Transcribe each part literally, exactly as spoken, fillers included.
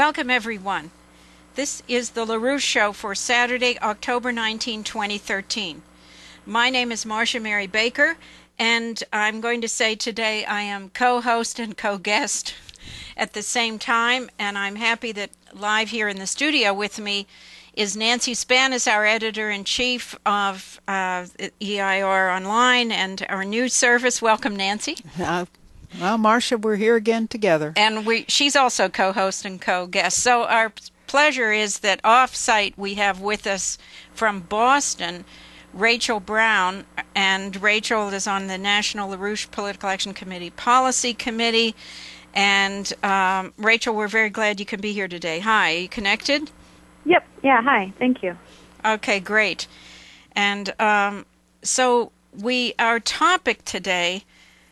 Welcome, everyone. This is the LaRouche Show for Saturday, October nineteenth, twenty thirteen. My name is Marcia Mary Baker, and I'm going to say today I am co-host and co-guest at the same time, and I'm happy that live here in the studio with me is Nancy Spanis, our editor-in-chief of uh, E I R Online and our news service. Welcome, Nancy. Uh, well, Marcia, we're here again together. And we she's also co-host and co-guest. So our pleasure is that off-site we have with us from Boston Rachel Brown, and Rachel is on the National LaRouche Political Action Committee Policy Committee. And um, Rachel, we're very glad you can be here today. Hi, are you connected? Yep. Yeah, hi. Thank you. Okay, great. And um, so we our topic today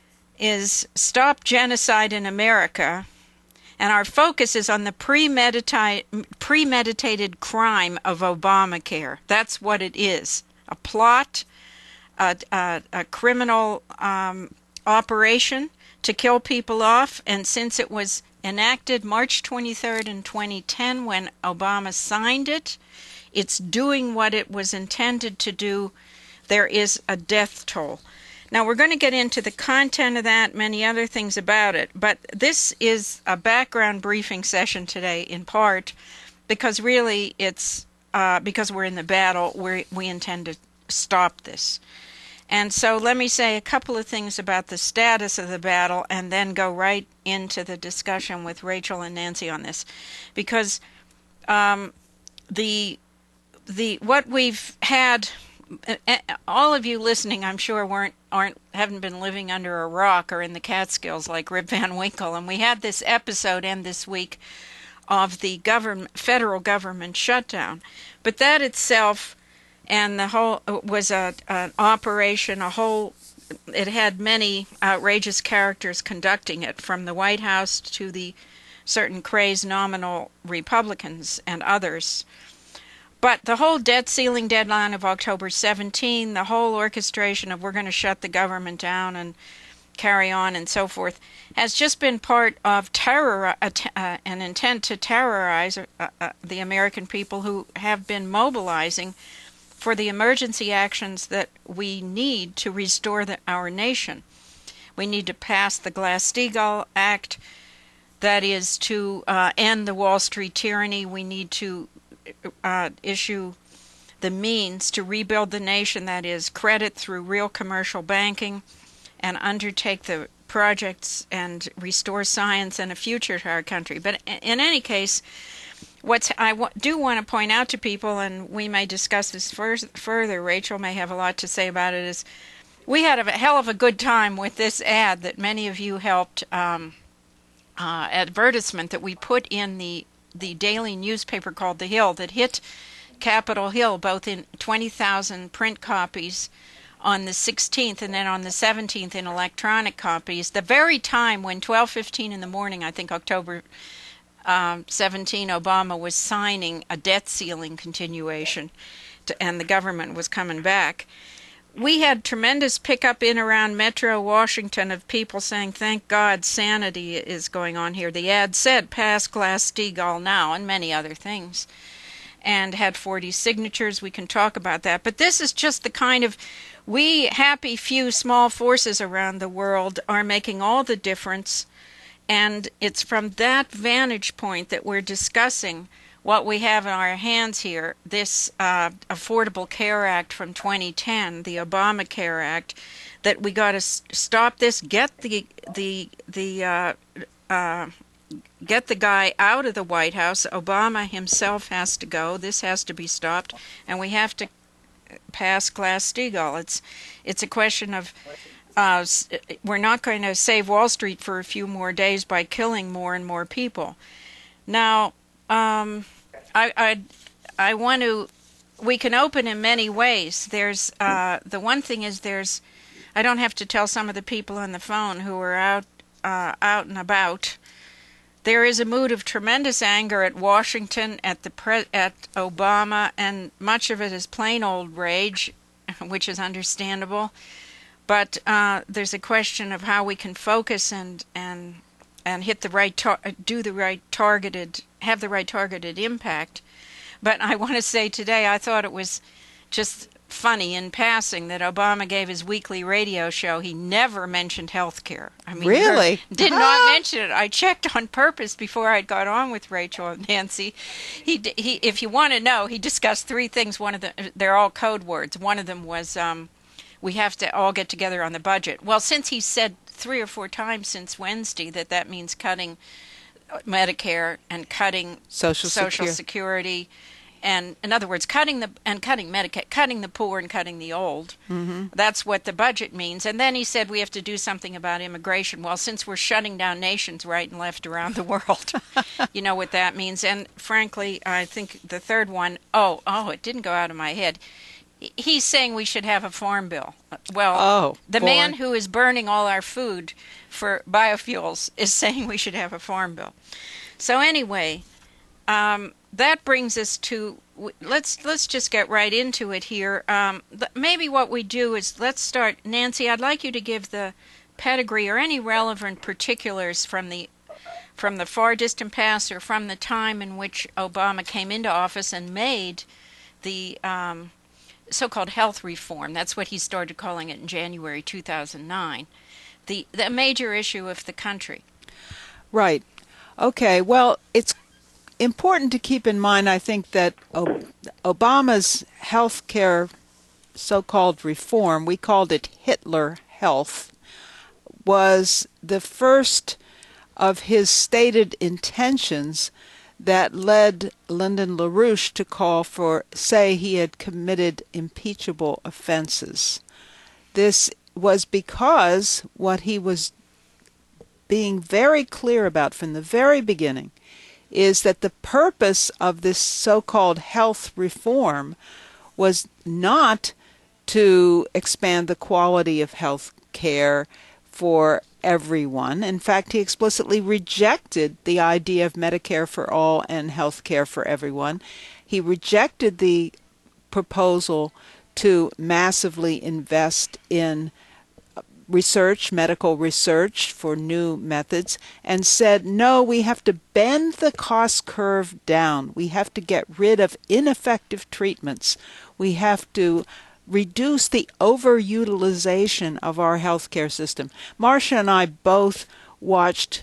is Stop Genocide in America, and our focus is on the premeditated, premeditated crime of Obamacare. That's what it is, a plot, a, a, a criminal um, operation to kill people off, and since it was enacted March twenty-third in twenty ten when Obama signed it, it's doing what it was intended to do. There is a death toll. Now, we're going to get into the content of that, many other things about it, but this is a background briefing session today, in part, because really it's uh, because we're in the battle, we we intend to stop this. And so let me say a couple of things about the status of the battle and then go right into the discussion with Rachel and Nancy on this. Because um, the the what we've had, all of you listening, I'm sure, weren't aren't haven't been living under a rock or in the Catskills like Rip Van Winkle. And we had this episode end this week of the government, federal government shutdown. But that itself and the whole was a an operation, a whole, it had many outrageous characters conducting it, from the White House to the certain crazed nominal Republicans and others. But the whole debt ceiling deadline of October seventeenth, the whole orchestration of we're going to shut the government down and carry on and so forth, has just been part of terror, uh, uh, an intent to terrorize uh, uh, the American people who have been mobilizing for the emergency actions that we need to restore the, our nation. We need to pass the Glass-Steagall Act, that is to uh, end the Wall Street tyranny. We need to uh, issue the means to rebuild the nation, that is credit through real commercial banking, and undertake the projects and restore science and a future to our country. But in any case, What I w- do want to point out to people, and we may discuss this fur- further, Rachel may have a lot to say about it, is we had a hell of a good time with this ad that many of you helped, um, uh, advertisement that we put in the, the daily newspaper called The Hill that hit Capitol Hill, both in twenty thousand print copies on the sixteenth and then on the seventeenth in electronic copies, the very time when twelve fifteen in the morning, I think October Um, seventeen, Obama was signing a debt ceiling continuation to, and the government was coming back. We had tremendous pickup in around Metro Washington of people saying, thank God sanity is going on here. The ad said, pass Glass-Steagall now, and many other things, and had forty signatures. We can talk about that. But this is just the kind of, we happy few small forces around the world are making all the difference. And it's from that vantage point that we're discussing what we have in our hands here, this uh, Affordable Care Act from twenty ten, the Obamacare Act, that we got to s- stop this, get the the the uh, uh, get the guy out of the White House. Obama himself has to go. This has to be stopped, and we have to pass Glass-Steagall. It's it's a question of. Uh, we're not going to save Wall Street for a few more days by killing more and more people. Now, um, I, I, I want to. We can open in many ways. There's uh, the one thing is there's. I don't have to tell some of the people on the phone who are out, uh, out and about. There is a mood of tremendous anger at Washington, at the pre- at Obama, and much of it is plain old rage, which is understandable. But uh, there's a question of how we can focus and and and hit the right tar- do the right targeted have the right targeted impact. But I want to say today I thought it was just funny in passing that Obama gave his weekly radio show. He never mentioned health care. I mean, really? Did not mention it. I checked on purpose before I got on with Rachel and Nancy. He, he, if you want to know, he discussed three things. One of them, they're all code words. One of them was um, we have to all get together on the budget. Well, since he said three or four times since Wednesday that that means cutting Medicare and cutting Social, Social Security. Security, and in other words, cutting the and cutting Medicaid, cutting the poor and cutting the old. Mm-hmm. That's what the budget means. And then he said we have to do something about immigration. Well, since we're shutting down nations right and left around the world, you know what that means. And frankly, I think the third one, oh, oh, it didn't go out of my head. He's saying we should have a farm bill. Well, oh, the boy. man who is burning all our food for biofuels is saying we should have a farm bill. So anyway, um, that brings us to let's let's just get right into it here. Um, maybe what we do is let's start. Nancy, I'd like you to give the pedigree or any relevant particulars from the from the far distant past or from the time in which Obama came into office and made the um, so-called health reform. That's what he started calling it in January two thousand nine. The the major issue of the country. Right. Okay. Well, it's important to keep in mind, I think, that Obama's health care so-called reform, we called it Hitler Health, was the first of his stated intentions that led Lyndon LaRouche to call for, say, he had committed impeachable offenses. This was because what he was being very clear about from the very beginning is that the purpose of this so-called health reform was not to expand the quality of health care for everyone. In fact, he explicitly rejected the idea of Medicare for all and health care for everyone. He rejected the proposal to massively invest in research, medical research for new methods, and said, no, we have to bend the cost curve down. We have to get rid of ineffective treatments. We have to reduce the overutilization of our healthcare system. Marcia and I both watched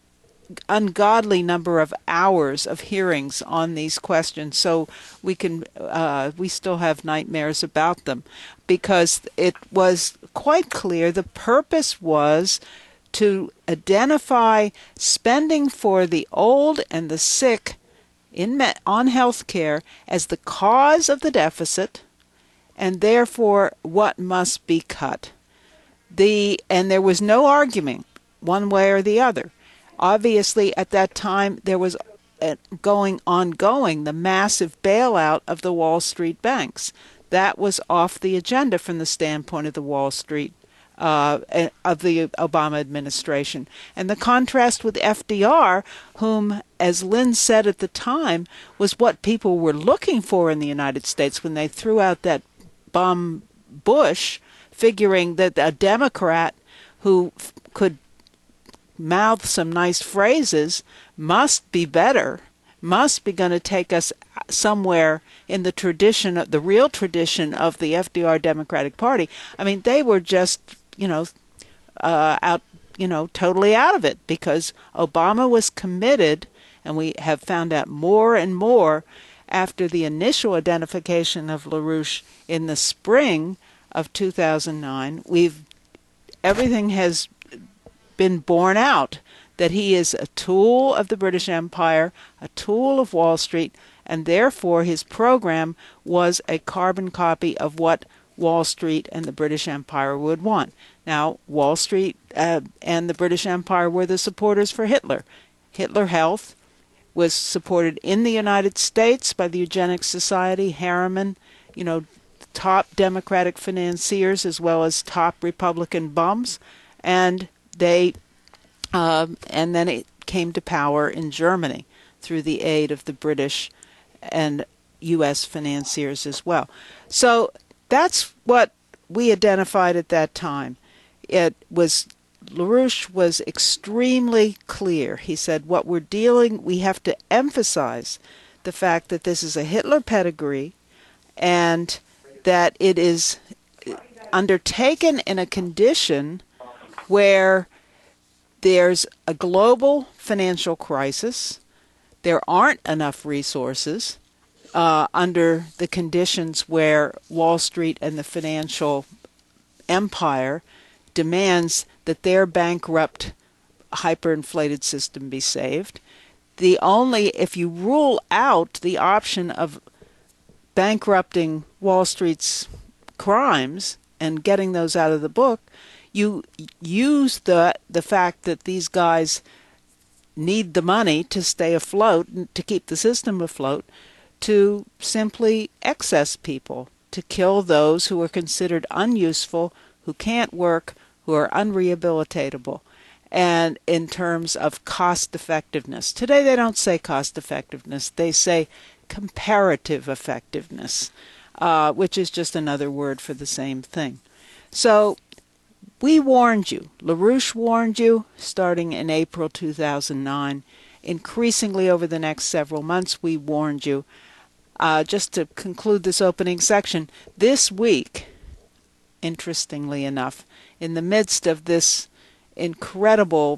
ungodly number of hours of hearings on these questions, so we can uh, we still have nightmares about them, because it was quite clear the purpose was to identify spending for the old and the sick in me- on health care as the cause of the deficit, and therefore what must be cut. The and there was no arguing one way or the other. Obviously, at that time, there was uh, going ongoing the massive bailout of the Wall Street banks. That was off the agenda from the standpoint of the Wall Street, uh, of the Obama administration. And the contrast with F D R, whom, as Lynn said at the time, was what people were looking for in the United States when they threw out that bum Bush, figuring that a Democrat who f- could mouth some nice phrases must be better, must be going to take us somewhere in the tradition, of the real tradition of the F D R Democratic Party. I mean, they were just, you know, uh, out, you know, totally out of it, because Obama was committed, and we have found out more and more after the initial identification of LaRouche in the spring of two thousand nine. We've everything has been borne out that he is a tool of the British Empire, a tool of Wall Street, and therefore his program was a carbon copy of what Wall Street and the British Empire would want. Now, Wall Street uh, and the British Empire were the supporters for Hitler. Hitler Health was supported in the United States by the Eugenics Society, Harriman, you know, top Democratic financiers as well as top Republican bums, and they, um, and then it came to power in Germany through the aid of the British and U S financiers as well. So that's what we identified at that time. It was LaRouche was extremely clear. He said, what we're dealing, we have to emphasize the fact that this is a Hitler pedigree and that it is undertaken in a condition where there's a global financial crisis, there aren't enough resources uh, under the conditions where Wall Street and the financial empire demands that their bankrupt, hyperinflated system be saved. The only, if you rule out the option of bankrupting Wall Street's crimes and getting those out of the book, you use the the fact that these guys need the money to stay afloat, to keep the system afloat, to simply excess people, to kill those who are considered unuseful, who can't work, who are unrehabilitatable, and in terms of cost effectiveness. Today they don't say cost effectiveness, they say comparative effectiveness, uh, which is just another word for the same thing. So we warned you, LaRouche warned you, starting in April two thousand nine. Increasingly over the next several months, we warned you. Uh, just to conclude this opening section, this week, interestingly enough, in the midst of this incredible,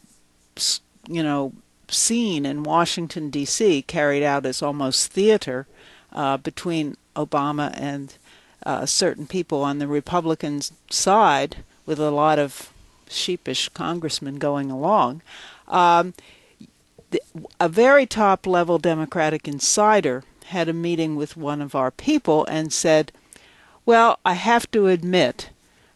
you know, scene in Washington, D C, carried out as almost theater uh, between Obama and uh, certain people on the Republican side, with a lot of sheepish congressmen going along, um, the, a very top-level Democratic insider had a meeting with one of our people and said, well, I have to admit,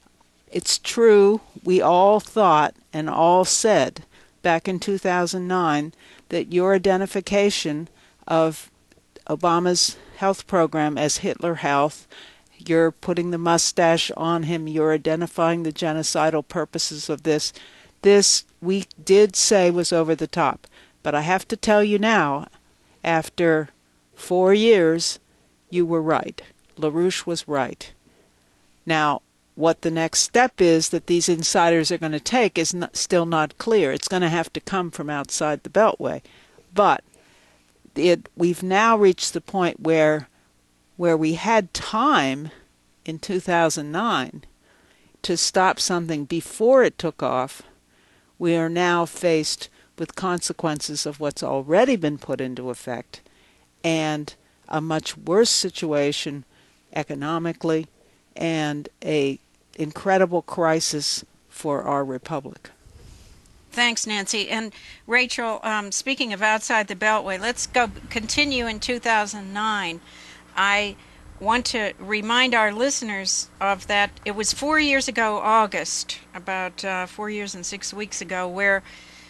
it's true, we all thought and all said back in two thousand nine that your identification of Obama's health program as Hitler Health, you're putting the mustache on him, you're identifying the genocidal purposes of this, this we did say was over the top. But I have to tell you now, after four years, you were right. LaRouche was right. Now, what the next step is that these insiders are going to take is not, still not clear. It's going to have to come from outside the Beltway. But it, we've now reached the point where where we had time in two thousand nine to stop something before it took off. We are now faced with consequences of what's already been put into effect and a much worse situation economically and a incredible crisis for our republic. Thanks, Nancy. And Rachel, um, speaking of outside the Beltway, let's go continue in two thousand nine. I want to remind our listeners of that. It was four years ago, August, about uh, four years and six weeks ago, where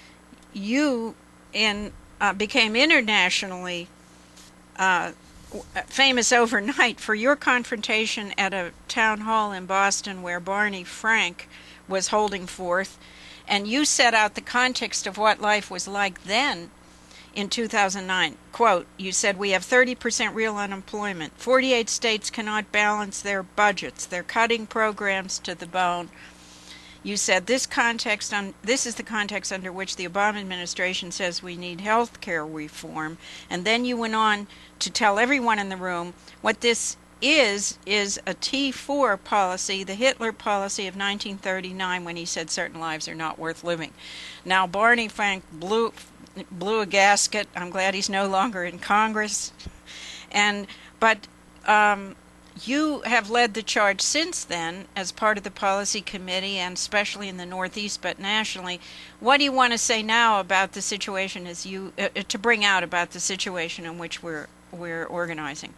you in uh, became internationally uh, famous overnight for your confrontation at a town hall in Boston where Barney Frank was holding forth, and you set out the context of what life was like then in two thousand nine. Quote, you said, we have thirty percent real unemployment. forty-eight states cannot balance their budgets. They're cutting programs to the bone. You said this context on this is the context under which the Obama administration says we need health care reform. And then you went on to tell everyone in the room what this is is a T four policy, the Hitler policy of nineteen thirty-nine, when he said certain lives are not worth living. Now Barney Frank blew blew a gasket. I'm glad he's no longer in Congress. And but um, you have led the charge since then as part of the policy committee, and especially in the Northeast, but nationally. What do you want to say now about the situation as you uh, to bring out about the situation in which we're we're organizing?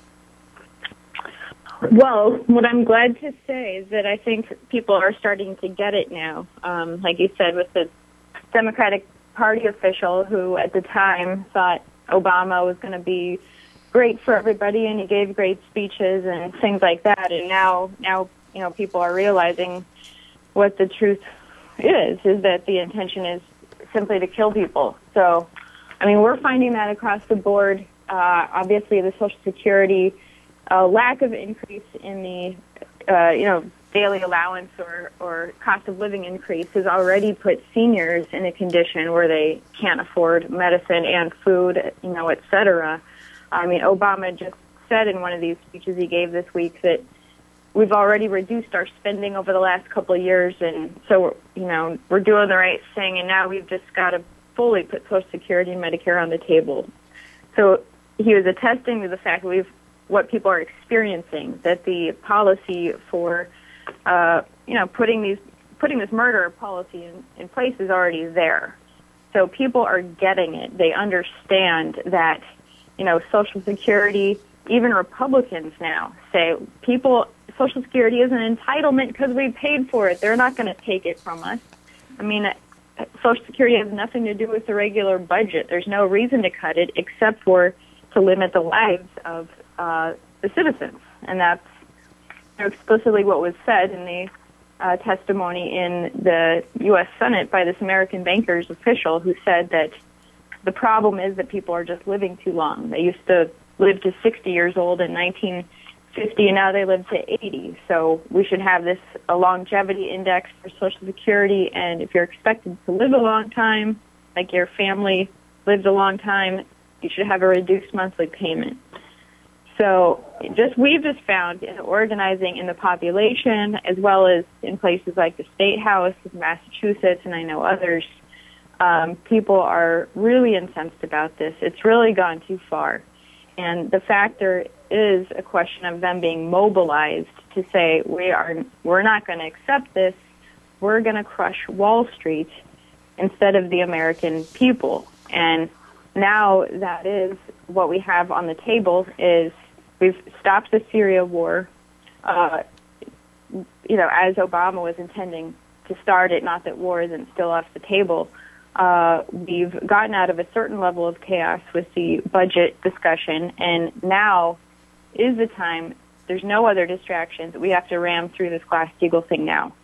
Well, what I'm glad to say is that I think people are starting to get it now. Um, like you said, with the Democratic Party official who at the time thought Obama was going to be great for everybody and he gave great speeches and things like that. And now, now you know, people are realizing what the truth is, is that the intention is simply to kill people. So, I mean, we're finding that across the board. Uh, obviously, the Social Security uh, lack of increase in the, uh, you know, daily allowance or, or cost of living increase has already put seniors in a condition where they can't afford medicine and food, you know, et cetera. I mean, Obama just said in one of these speeches he gave this week that we've already reduced our spending over the last couple of years, and so, you know, we're doing the right thing, and now we've just got to fully put Social Security and Medicare on the table. So he was attesting to the fact that we've, what people are experiencing, that the policy for Uh, you know, putting these putting this murder policy in, in place is already there. So people are getting it. They understand that, you know, Social Security, even Republicans now say people, Social Security is an entitlement because we paid for it. They're not going to take it from us. I mean, Social Security has nothing to do with the regular budget. There's no reason to cut it except for to limit the lives of uh, the citizens, and that's explicitly what was said in the uh, testimony in the U S Senate by this American bankers official who said that the problem is that people are just living too long. They used to live to sixty years old in nineteen fifty, and now they live to eighty. So we should have this a longevity index for Social Security, and if you're expected to live a long time, like your family lived a long time, you should have a reduced monthly payment. So just we've just found in organizing in the population, as well as in places like the State House of Massachusetts, and I know others, um, people are really incensed about this. It's really gone too far. And the factor is a question of them being mobilized to say, we are, we're not going to accept this. We're going to crush Wall Street instead of the American people. And now that is what we have on the table is we've stopped the Syria war, uh, you know, as Obama was intending to start it, not that war isn't still off the table. Uh, we've gotten out of a certain level of chaos with the budget discussion, and now is the time. There's no other distractions. We have to ram through this Glass-Steagall thing now.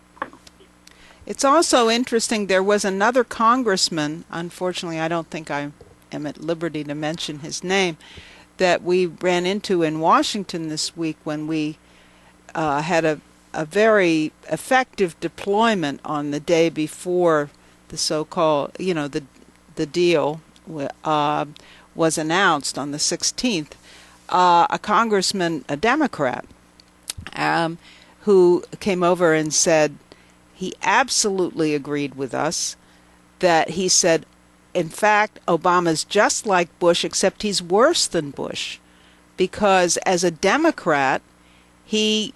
It's also interesting, there was another congressman, unfortunately I don't think I am at liberty to mention his name, that we ran into in Washington this week when we uh, had a, a very effective deployment on the day before the so-called, you know, the the deal uh, was announced on the sixteenth. Uh, a congressman, a Democrat, um, who came over and said he absolutely agreed with us, that he said, in fact, Obama's just like Bush, except he's worse than Bush, because as a Democrat, he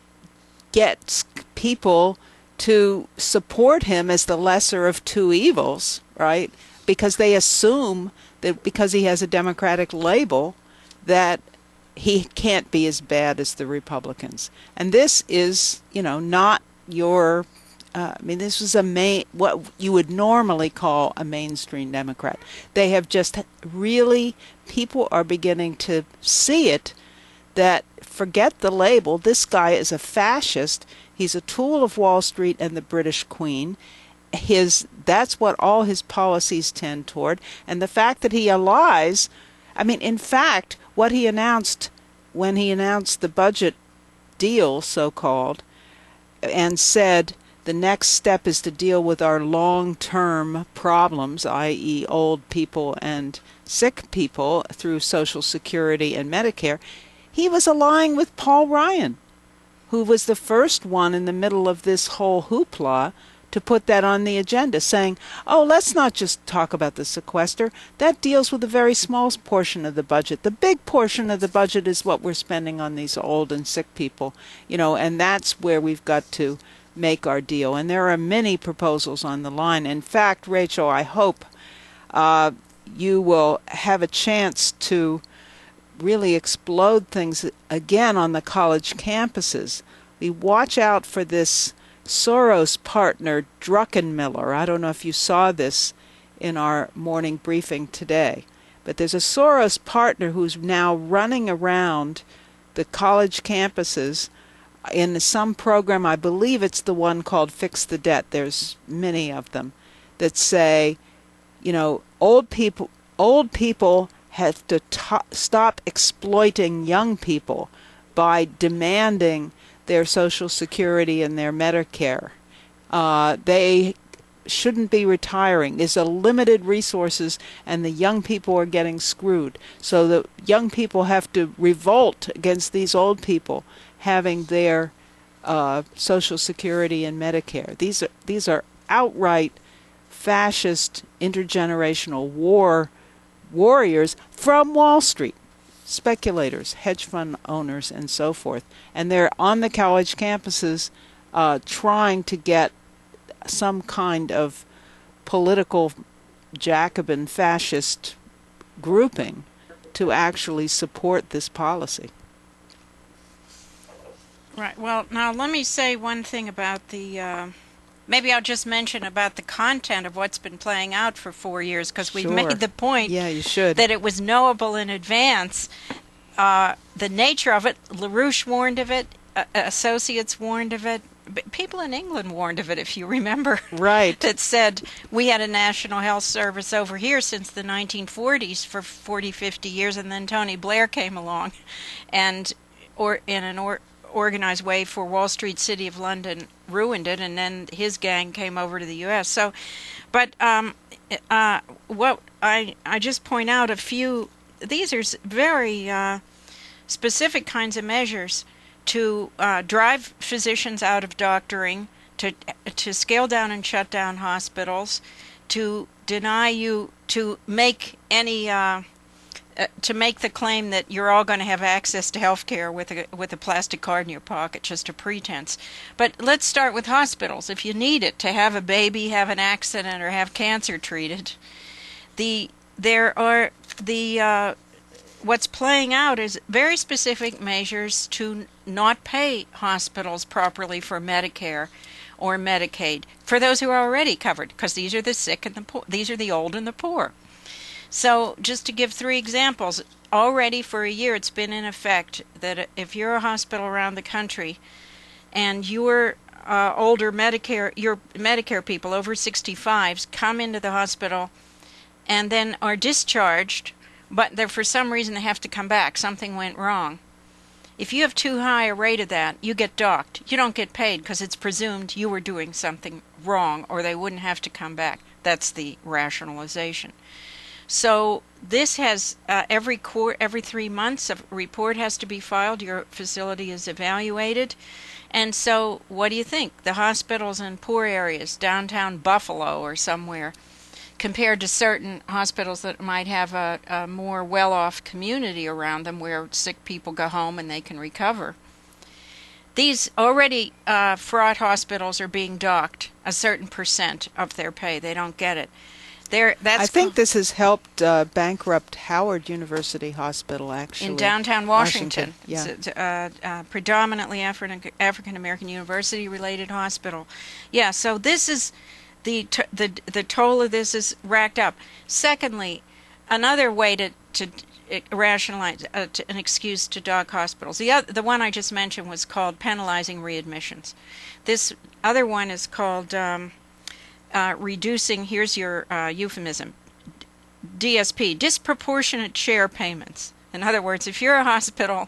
gets people to support him as the lesser of two evils, right? Because they assume that because he has a Democratic label, that he can't be as bad as the Republicans. And this is, you know, not your... Uh, I mean, this was a main, what you would normally call a mainstream Democrat. They have just really, people are beginning to see it, that forget the label, this guy is a fascist, he's a tool of Wall Street and the British Queen. His, that's what all his policies tend toward. And the fact that he lies, I mean, in fact, what he announced when he announced the budget deal, so-called, and said, the next step is to deal with our long-term problems, that is old people and sick people, through Social Security and Medicare. He was allying with Paul Ryan, who was the first one in the middle of this whole hoopla to put that on the agenda, saying, oh, let's not just talk about the sequester. That deals with a very small portion of the budget. The big portion of the budget is what we're spending on these old and sick people, you know, and that's where we've got to make our deal. And there are many proposals on the line. In fact, Rachel, I hope uh, you will have a chance to really explode things again on the college campuses. We watch out for this Soros partner, Druckenmiller. I don't know if you saw this in our morning briefing today, but there's a Soros partner who's now running around the college campuses in some program. I believe it's the one called Fix the Debt. There's many of them that say, you know, old people old people have to t- stop exploiting young people by demanding their Social Security and their Medicare. Uh, they shouldn't be retiring. There's a limited resources, and the young people are getting screwed. So the young people have to revolt against these old people having their uh, Social Security and Medicare. These are these are outright fascist intergenerational war warriors from Wall Street, speculators, hedge fund owners, and so forth. And they're on the college campuses uh, trying to get some kind of political Jacobin fascist grouping to actually support this policy. Right. Well, now let me say one thing about the, uh, maybe I'll just mention about the content of what's been playing out for four years, because we've Sure. made the point Yeah, you should. that it was knowable in advance. Uh, the nature of it, LaRouche warned of it, uh, associates warned of it, b- people in England warned of it, if you remember. Right. That said, we had a National Health Service over here since the nineteen forties for forty, fifty years, and then Tony Blair came along, and or in an or, organized way for Wall Street, City of London, ruined it, and then his gang came over to the U S. So, but um, uh, what I I just point out a few. These are s- very uh, specific kinds of measures to uh, drive physicians out of doctoring, to to scale down and shut down hospitals, to deny you, to make any uh, uh, to make the claim that you're all going to have access to health care with a with a plastic card in your pocket, just a pretense. But let's start with hospitals. If you need it to have a baby, have an accident, or have cancer treated, the there are the uh, what's playing out is very specific measures to not pay hospitals properly for Medicare or Medicaid for those who are already covered, because these are the sick and the poor. These are the old and the poor. So just to give three examples, already for a year it's been in effect that if you're a hospital around the country and you're uh, older Medicare, your Medicare people over sixty-fives come into the hospital and then are discharged, but they're, for some reason they have to come back. Something went wrong. If you have too high a rate of that, you get docked. You don't get paid because it's presumed you were doing something wrong, or they wouldn't have to come back. That's the rationalization. So this has uh, every quar- every three months a report has to be filed. Your facility is evaluated. And so what do you think? The hospitals in poor areas, downtown Buffalo or somewhere, compared to certain hospitals that might have a, a more well-off community around them where sick people go home and they can recover. These already uh, fraud hospitals are being docked a certain percent of their pay. They don't get it. They're, that's I think this has helped uh, bankrupt Howard University Hospital, actually. in downtown Washington. Washington, It's a uh, uh, predominantly Afri- African-American university-related hospital. Yeah, so this is... The, t- the the toll of this is racked up. Secondly, another way to to rationalize uh, to, an excuse to dock hospitals. The other, the one I just mentioned was called penalizing readmissions. This other one is called um, uh, reducing. Here's your uh, euphemism: D S P, disproportionate share payments. In other words, if you're a hospital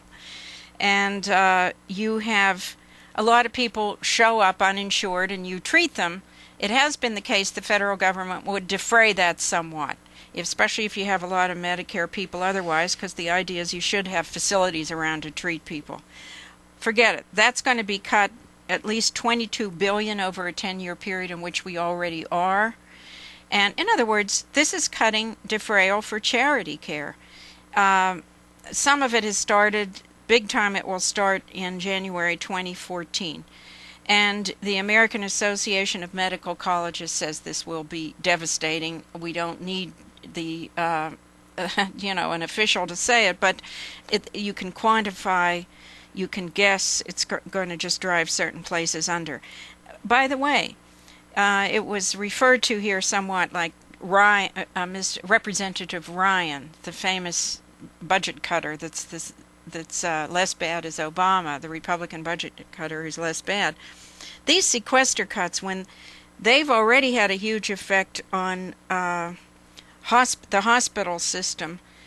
and uh, you have a lot of people show up uninsured and you treat them, it has been the case the federal government would defray that somewhat, especially if you have a lot of Medicare people otherwise, because the idea is you should have facilities around to treat people. Forget it. That's going to be cut at least twenty-two billion dollars over a ten-year period in which we already are. And in other words, this is cutting defrayal for charity care. Um, some of it has started, big time it will start in January twenty fourteen. And the American Association of Medical Colleges says this will be devastating. We don't need the, uh, you know, an official to say it, but it, you can quantify, you can guess it's g- going to just drive certain places under. By the way, uh, it was referred to here somewhat like Ryan, uh, uh, Mister Representative Ryan, the famous budget cutter that's this. that's uh, less bad as Obama, the Republican budget cutter who's less bad. These sequester cuts, when they've already had a huge effect on uh, hosp- the hospital system,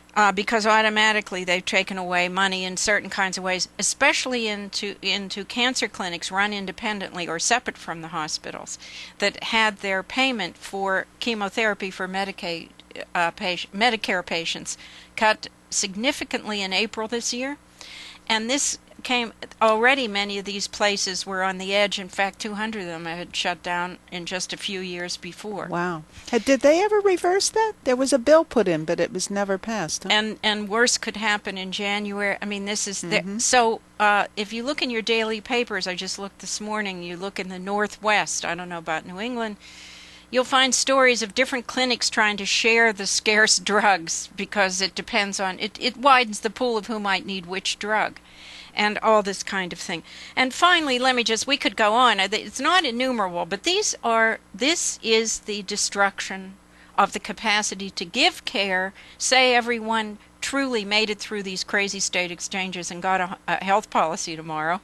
uh, because automatically they've taken away money in certain kinds of ways, especially into into cancer clinics run independently or separate from the hospitals that had their payment for chemotherapy for Medicaid uh, patient, Medicare patients cut significantly in April this year. And this came already, many of these places were on the edge. In fact, two hundred of them had shut down in just a few years before. Wow. Had- Did they ever reverse that? There was a bill put in, but it was never passed. Huh? And and worse could happen in January. I mean, this is the, Mhm. so. Uh, if you look in your daily papers, I just looked this morning. You look in the Northwest. I don't know about New England. You'll find stories of different clinics trying to share the scarce drugs because it depends on it. It widens the pool of who might need which drug, and all this kind of thing. And finally, let me just, we could go on. It's not innumerable, but these are, this is the destruction of the capacity to give care. Say everyone truly made it through these crazy state exchanges and got a, a health policy tomorrow.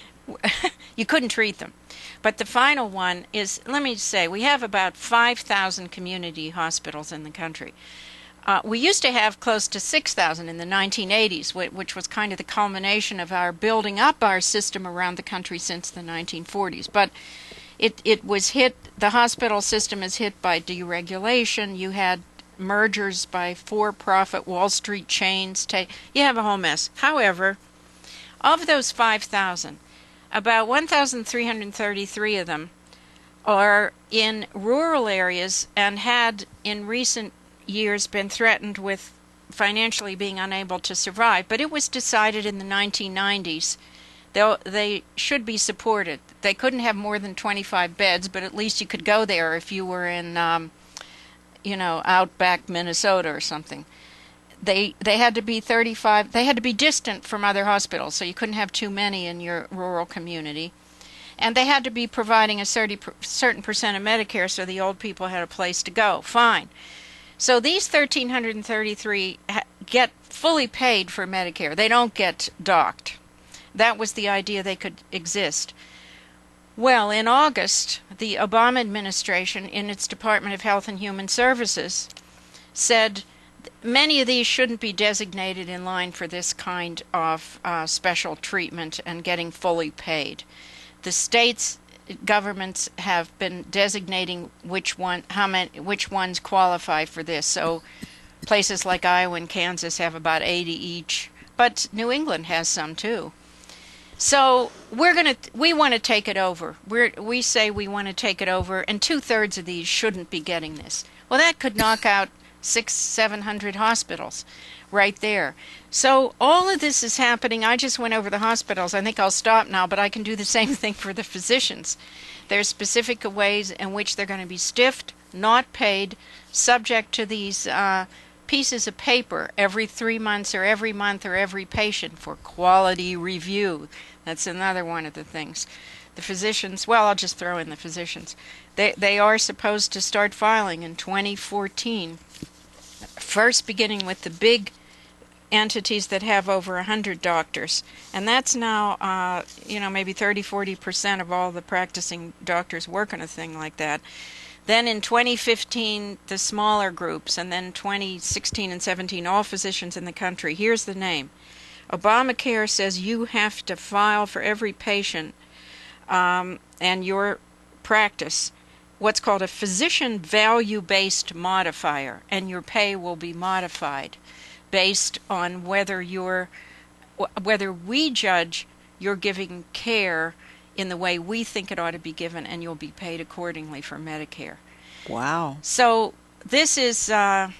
You couldn't treat them. But the final one is, let me say, we have about five thousand community hospitals in the country. Uh, we used to have close to six thousand in the nineteen eighties, which was kind of the culmination of our building up our system around the country since the nineteen forties. But it, it was hit, the hospital system is hit by deregulation. You had mergers by for-profit Wall Street chains. Take, you have a whole mess. However, of those five thousand, about one thousand three hundred thirty-three of them are in rural areas and had in recent years been threatened with financially being unable to survive. But it was decided in the nineteen nineties they'll, they should be supported. They couldn't have more than twenty-five beds, but at least you could go there if you were in, um, you know, outback Minnesota or something. They they had to be thirty-five. They had to be distant from other hospitals, so you couldn't have too many in your rural community. And they had to be providing a certain certain percent of Medicare, so the old people had a place to go. Fine. So these one thousand three hundred thirty-three ha- get fully paid for Medicare. They don't get docked. That was the idea they could exist. Well, in August, the Obama administration, in its Department of Health and Human Services, said many of these shouldn't be designated in line for this kind of uh, special treatment and getting fully paid. The states governments have been designating which one, how many, which ones qualify for this. So places like Iowa and Kansas have about eighty each, but New England has some too. So we're gonna, we want to take it over. We we say we want to take it over, and two thirds of these shouldn't be getting this. Well, that could knock out six, seven hundred hospitals right there. So all of this is happening. I just went over the hospitals. I think I'll stop now, but I can do the same thing for the physicians. There's specific ways in which they're going to be stiffed, not paid, subject to these uh, pieces of paper every three months or every month or every patient for quality review. That's another one of the things. The physicians, well, I'll just throw in the physicians. They, they are supposed to start filing in twenty fourteen, first beginning with the big entities that have over one hundred doctors. And that's now, uh, you know, maybe thirty, forty percent of all the practicing doctors work on a thing like that. Then in twenty fifteen, the smaller groups, and then twenty sixteen and seventeen, all physicians in the country. Here's the name. Obamacare says you have to file for every patient um, and your practice what's called a physician value-based modifier, and your pay will be modified based on whether you're, whether we judge you're giving care in the way we think it ought to be given, and you'll be paid accordingly for Medicare. Wow. So this is uh,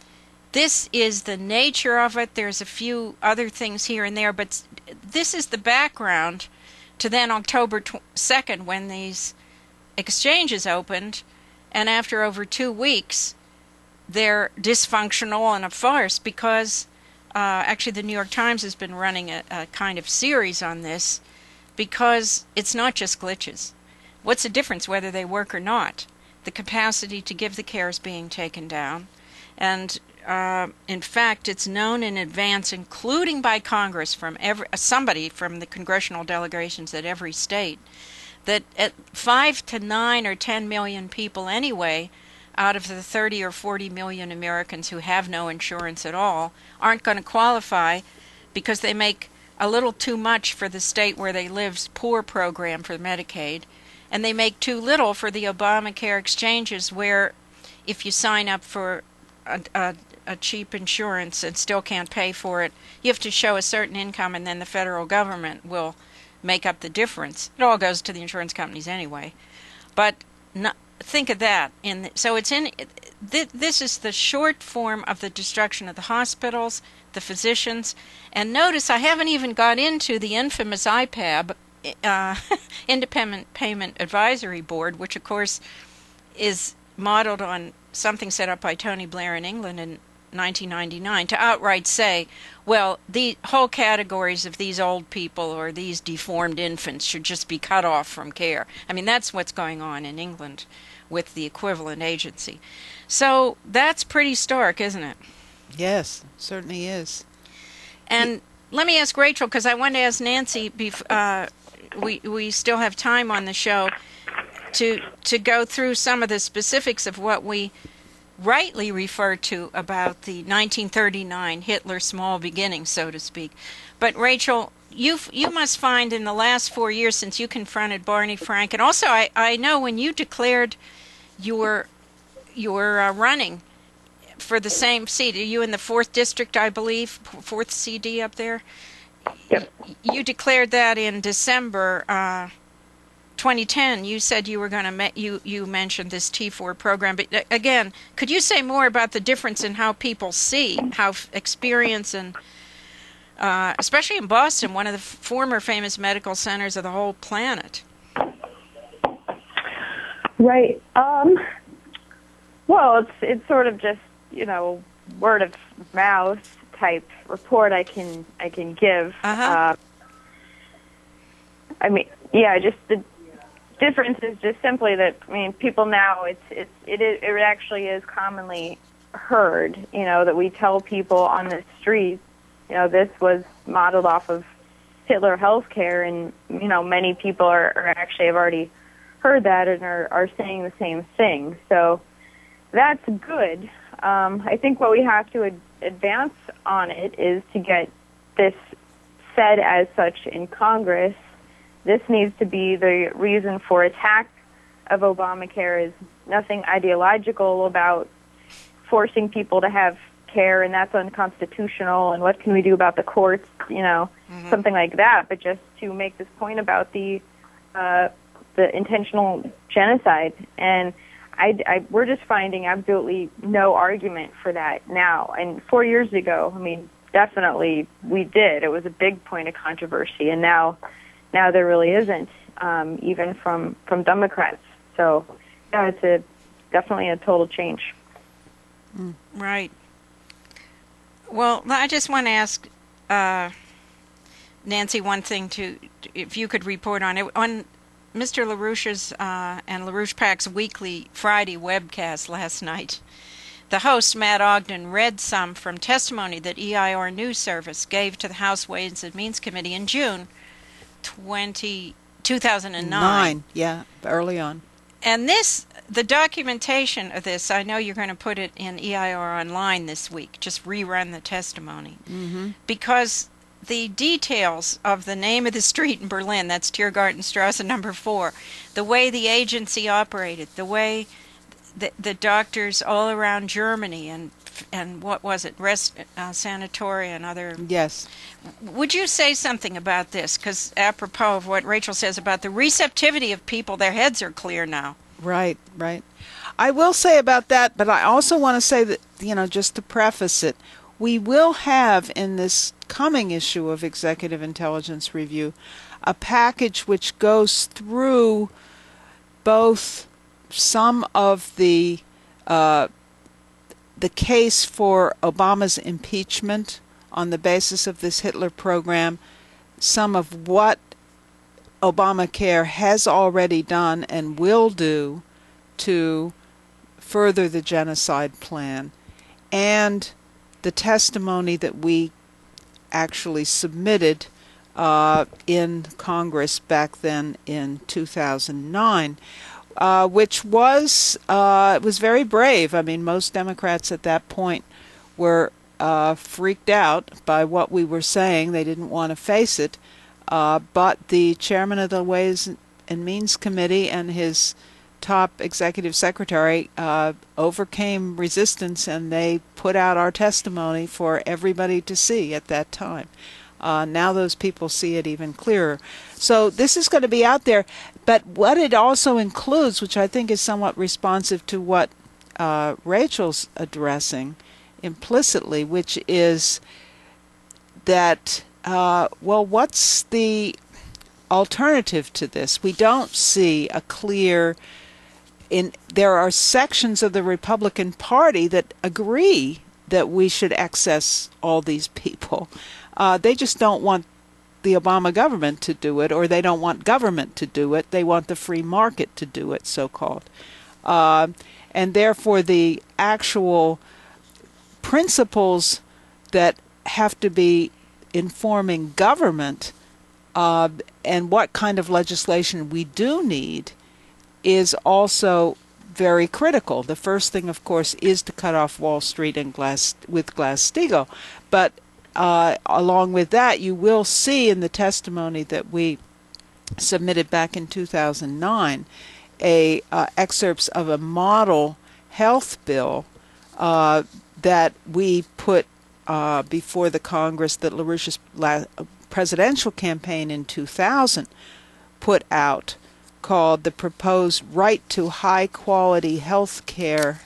this is the nature of it. There's a few other things here and there, but this is the background to then October second, when these exchanges opened, and after over two weeks, they're dysfunctional and a farce because uh, actually the New York Times has been running a, a kind of series on this, because it's not just glitches. What's the difference whether they work or not? The capacity to give the care is being taken down. And uh, in fact, it's known in advance, including by Congress, from every, somebody from the congressional delegations at every state, that at five to nine or ten million people anyway out of the thirty or forty million Americans who have no insurance at all aren't going to qualify because they make a little too much for the state where they live's poor program for Medicaid, and they make too little for the Obamacare exchanges, where if you sign up for a, a, a cheap insurance and still can't pay for it, you have to show a certain income, and then the federal government will make up the difference. It all goes to the insurance companies anyway. But no, think of that. In the, so it's in. Th- this is the short form of the destruction of the hospitals, the physicians, and notice I haven't even got into the infamous I P A B, uh, Independent Payment Advisory Board, which of course is modeled on something set up by Tony Blair in England in nineteen ninety-nine to outright say, well, the whole categories of these old people or these deformed infants should just be cut off from care. I mean, that's what's going on in England with the equivalent agency. So that's pretty stark, isn't it? Yes, certainly is. And it, let me ask Rachel, because I want to ask Nancy, bef- uh, we, we still have time on the show, to to go through some of the specifics of what we rightly refer to about the nineteen thirty-nine Hitler small beginnings, so to speak. But Rachel, you you must find in the last four years since you confronted Barney Frank, and also I, I know when you declared your your uh, running for the same seat, are you in the fourth district, I believe, fourth C D up there? Yep. You declared that in December uh, twenty ten. You said you were going to ma- you you mentioned this T four program, but uh, again, could you say more about the difference in how people see, how f- experience, and uh, especially in Boston, one of the f- former famous medical centers of the whole planet? Right. Um, well, it's it's sort of just, you know, word of mouth type report I can I can give. Uh-huh. Uh, I mean, yeah, just the difference is just simply that, I mean, people now, it's it's it is, it actually is commonly heard, you know, that we tell people on the street, you know, this was modeled off of Hitler healthcare, and, you know, many people are, are actually have already heard that and are, are saying the same thing. So that's good. Um, I think what we have to ad- advance on it is to get this said as such in Congress. This needs to be the reason for attack of Obamacare, is nothing ideological about forcing people to have care, and that's unconstitutional, and what can we do about the courts, you know, mm-hmm. something like that, but just to make this point about the uh, the intentional genocide. And I, I, we're just finding absolutely no argument for that now. And four years ago, I mean, definitely we did. It was a big point of controversy, and now now there really isn't, um, even from, from Democrats. So, yeah, it's a definitely a total change. Mm. Right. Well, I just want to ask uh, Nancy one thing, to, if you could report on it. On Mister LaRouche's uh, and LaRouche PAC's weekly Friday webcast last night, the host, Matt Ogden, read some from testimony that E I R News Service gave to the House Ways and Means Committee in June two thousand nine. Nine, yeah, early on. And this, the documentation of this, I know you're going to put it in E I R Online this week, just rerun the testimony. Mm-hmm. Because the details of the name of the street in Berlin, that's Tiergartenstrasse number four, the way the agency operated, the way the, the doctors all around Germany, and and what was it, rest uh, sanatoria and other... Yes. Would you say something about this? Because apropos of what Rachel says about the receptivity of people, their heads are clear now. Right, right. I will say about that, but I also want to say that, you know, just to preface it, we will have in this coming issue of Executive Intelligence Review a package which goes through both some of the uh, the case for Obama's impeachment on the basis of this Hitler program, some of what Obamacare has already done and will do to further the genocide plan, and the testimony that we actually submitted uh, in Congress back then in two thousand nine. uh, which was uh, was very brave. I mean, most Democrats at that point were uh, freaked out by what we were saying. They didn't want to face it. Uh, but the chairman of the Ways and Means Committee and his top executive secretary uh, overcame resistance, and they put out our testimony for everybody to see at that time. Uh, now those people see it even clearer. So this is going to be out there. But what it also includes, which I think is somewhat responsive to what uh, Rachel's addressing implicitly, which is that, uh, well, what's the alternative to this? We don't see a clear... In, there are sections of the Republican Party that agree that we should access all these people. Uh, they just don't want the Obama government to do it, or they don't want government to do it. They want the free market to do it, so-called. Uh, and therefore, the actual principles that have to be informing government uh, and what kind of legislation we do need is also very critical. The first thing, of course, is to cut off Wall Street and Glass with Glass-Steagall. But uh, along with that, you will see in the testimony that we submitted back in two thousand nine a uh, excerpts of a model health bill uh, that we put uh, before the Congress that LaRouche's la- presidential campaign in two thousand put out, called the Proposed Right to High Quality Health Care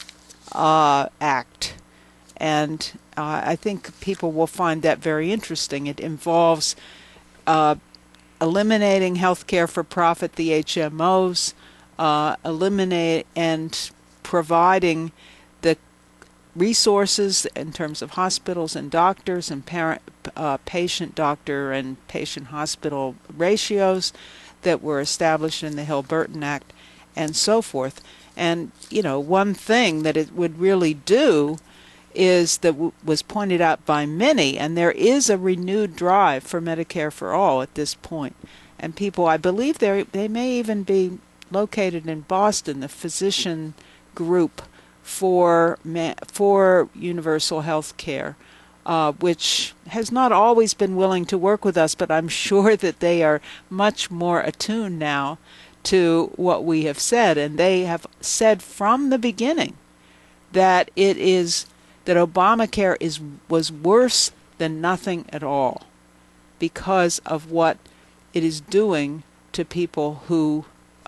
uh, Act. And uh, I think people will find that very interesting. It involves uh, eliminating health care for profit, the H M Os, uh, eliminate and providing the resources in terms of hospitals and doctors and parent, uh, patient-doctor and patient-hospital ratios that were established in the Hill-Burton Act, and so forth. And, you know, one thing that it would really do is that w- was pointed out by many, and there is a renewed drive for Medicare for All at this point. And people, I believe they they may even be located in Boston, the physician group for ma- for universal health care, Uh, which has not always been willing to work with us, but I'm sure that they are much more attuned now to what we have said. And they have said from the beginning that it is that Obamacare is was worse than nothing at all because of what it is doing to people who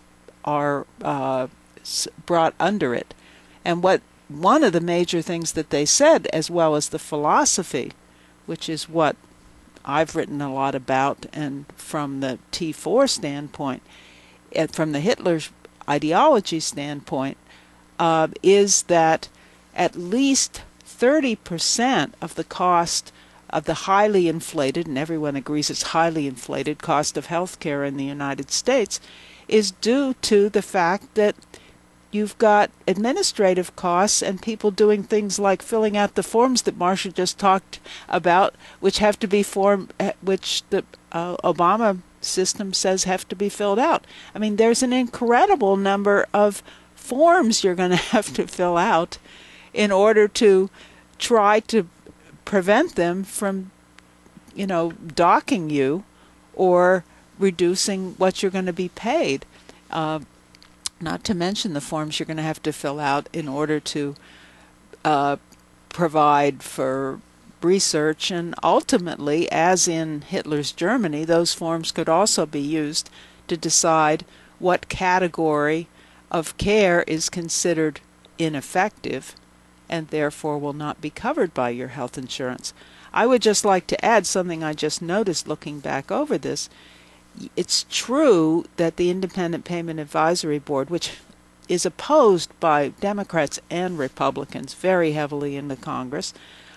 are uh, brought under it. And what one of the major things that they said, as well as the philosophy, which is what I've written a lot about, and from the T four standpoint, and from the Hitler ideology standpoint, uh, is that at least thirty percent of the cost of the highly inflated, and everyone agrees it's highly inflated, cost of health care in the United States is due to the fact that you've got administrative costs and people doing things like filling out the forms that Marcia just talked about, which have to be form, which the uh, Obama system says have to be filled out. I mean, there's an incredible number of forms you're going to have to fill out in order to try to prevent them from, you know, docking you or reducing what you're going to be paid. Uh, Not to mention the forms you're going to have to fill out in order to uh, provide for research. And ultimately, as in Hitler's Germany, those forms could also be used to decide what category of care is considered ineffective and therefore will not be covered by your health insurance. I would just like to add something I just noticed looking back over this. It's true that the Independent Payment Advisory Board, which is opposed by Democrats and Republicans very heavily in the Congress,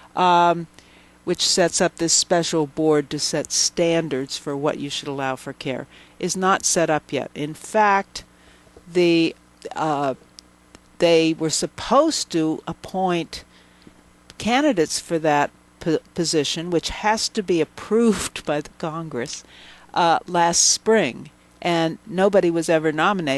um, which sets up this special board to set standards for what you should allow for care, is not set up yet. In fact, the uh, they were supposed to appoint candidates for that po- position, which has to be approved by the Congress, Uh, last spring, and nobody was ever nominated.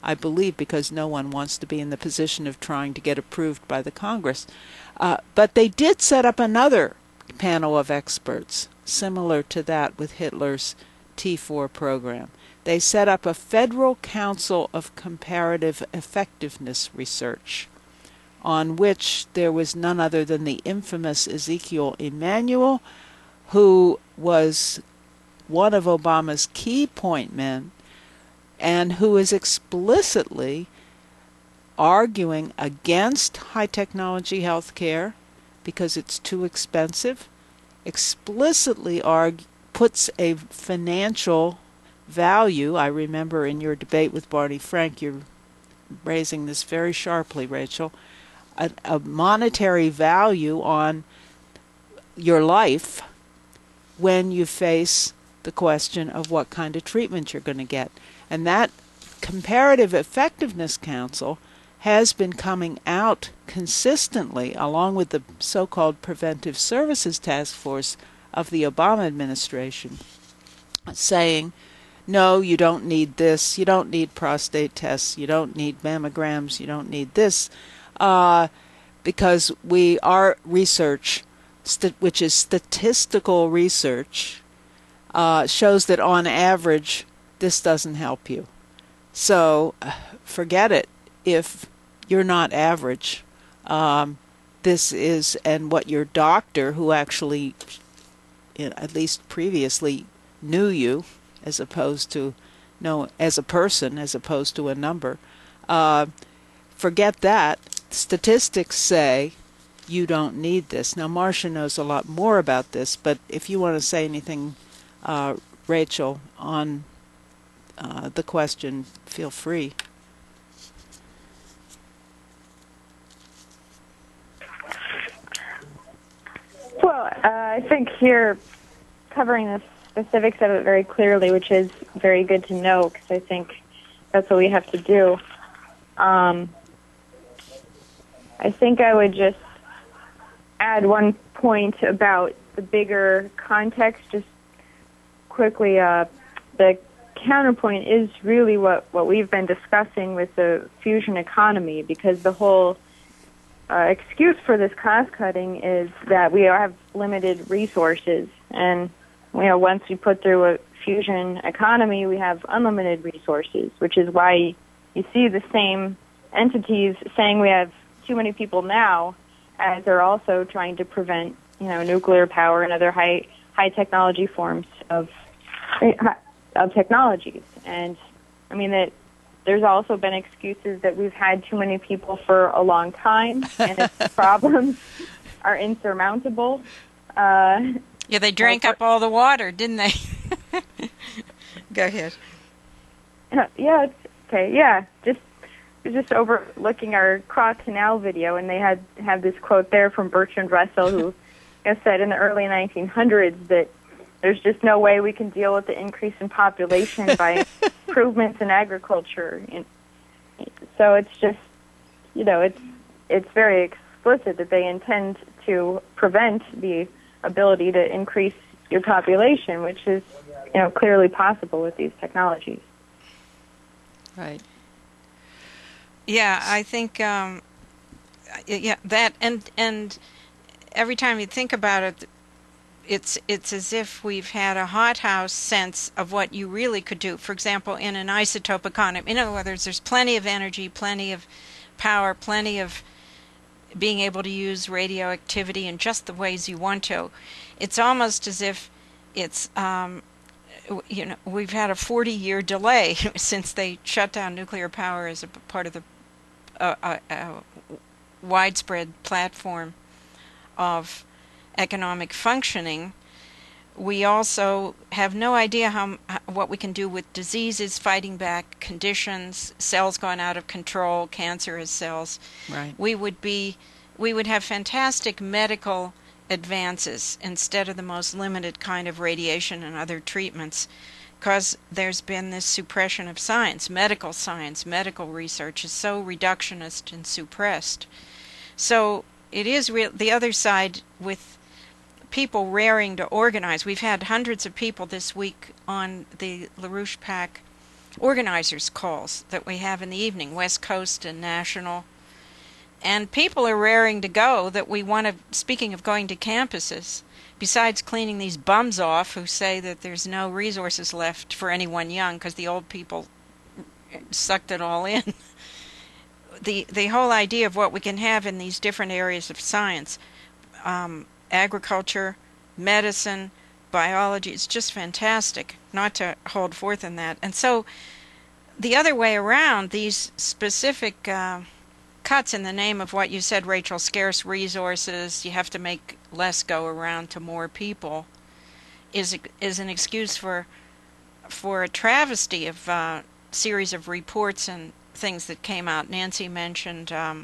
I believe, because no one wants to be in the position of trying to get approved by the Congress. Uh, but they did set up another panel of experts, similar to that with Hitler's T four program. They set up a Federal Council of Comparative Effectiveness Research, on which there was none other than the infamous Ezekiel Emanuel, who was one of Obama's key point men, and who is explicitly arguing against high-technology health care because it's too expensive, explicitly argue, puts a financial value. I remember in your debate with Barney Frank, you're raising this very sharply, Rachel, a, a monetary value on your life when you face the question of what kind of treatment you're going to get. And that Comparative Effectiveness Council has been coming out consistently, along with the so-called Preventive Services Task Force of the Obama administration, saying, no, you don't need this, you don't need prostate tests, you don't need mammograms, you don't need this, uh, because we, our research, st- which is statistical research, uh, shows that on average, this doesn't help you. So forget it if you're not average. Um, this is, and what your doctor, who actually, at least previously, knew you as opposed to, no, as a person as opposed to a number, uh, forget that. Statistics say you don't need this. Now, Marcia knows a lot more about this, but if you want to say anything, uh, Rachel, on uh, the question, feel free. Well, uh, I think here covering the specifics of it very clearly, which is very good to know, because I think that's what we have to do. Um, I think I would just add one point about the bigger context, just quickly. Uh, the counterpoint is really what, what we've been discussing with the fusion economy, because the whole uh, excuse for this cost cutting is that we have limited resources. And, you know, once we put through a fusion economy, we have unlimited resources, which is why you see the same entities saying we have too many people now, as they're also trying to prevent, you know, nuclear power and other high high technology forms of of technologies. And I mean that there's also been excuses that we've had too many people for a long time, and its problems are insurmountable. Uh, yeah, they drank uh, up all the water, didn't they? Go ahead. Yeah, it's, okay, yeah, just just overlooking our Cross Canal video, and they had have this quote there from Bertrand Russell, who said in the early nineteen hundreds that there's just no way we can deal with the increase in population by improvements in agriculture. And so it's just, you know, it's it's very explicit that they intend to prevent the ability to increase your population, which is, you know, clearly possible with these technologies. Right. Yeah, I think, um, yeah, that, and and every time you think about it, it's it's as if we've had a hothouse sense of what you really could do. For example, in an isotope economy, in other words, there's plenty of energy, plenty of power, plenty of being able to use radioactivity in just the ways you want to. It's almost as if it's, um, you know, we've had a forty-year delay since they shut down nuclear power as a part of the uh, uh, uh, widespread platform of economic functioning. We also have no idea how what we can do with diseases, fighting back conditions, cells going out of control, cancerous cells. Right. We would be, we would have fantastic medical advances instead of the most limited kind of radiation and other treatments, because there's been this suppression of science. Medical science, medical research is so reductionist and suppressed. So it is real. The other side, with people raring to organize. We've had hundreds of people this week on the LaRouche PAC organizers' calls that we have in the evening, West Coast and national. And people are raring to go that we want to, speaking of going to campuses, besides cleaning these bums off who say that there's no resources left for anyone young because the old people sucked it all in. The, the whole idea of what we can have in these different areas of science, um, agriculture, medicine, biology, it's just fantastic not to hold forth in that. And so the other way around, these specific uh, cuts in the name of what you said, Rachel, scarce resources, you have to make less go around to more people, is is an excuse for for a travesty of uh, series of reports and things that came out. Nancy mentioned um,